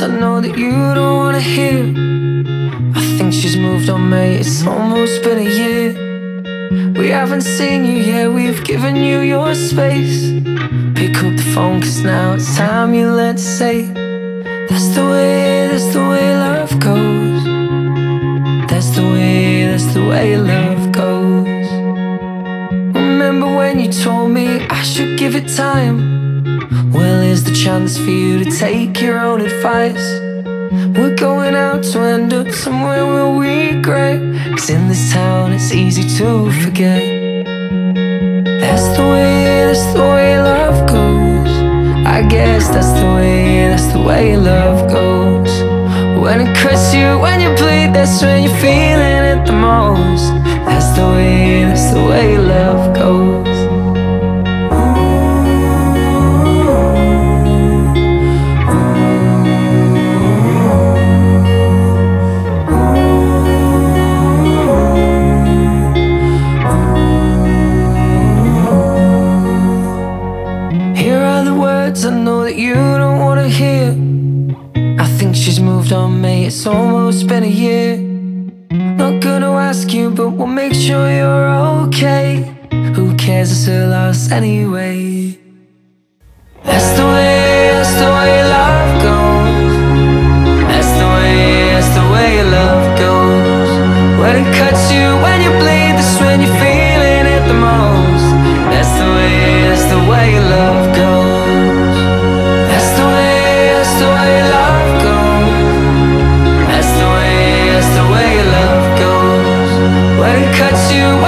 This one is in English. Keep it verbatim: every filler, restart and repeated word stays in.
I know that you don't wanna hear. I think she's moved on, mate, it's almost been a year. We haven't seen you yet, we've given you your space. Pick up the phone, cause now it's time you let say. That's the way, that's the way love goes. That's the way, that's the way love goes. Remember when you told me I should give it time? Well, here's the chance for you to take your own advice. We're going out to end up somewhere we'll regret, cause in this town it's easy to forget. That's the way, that's the way love goes. I guess that's the way, that's the way love goes. When it cuts you, when you bleed, that's when you're feeling it the most. That's the way, that's the way love goes. I know that you don't wanna hear. I think she's moved on, mate, it's almost been a year. Not gonna ask you, but we'll make sure you're okay. Who cares, it's a loss anyway. That's the way, that's the way love goes. That's the way, that's the way love goes. When it cuts you, when you bleed, that's when you're feeling it the most. That's the way, that's the way love goes. Cuts you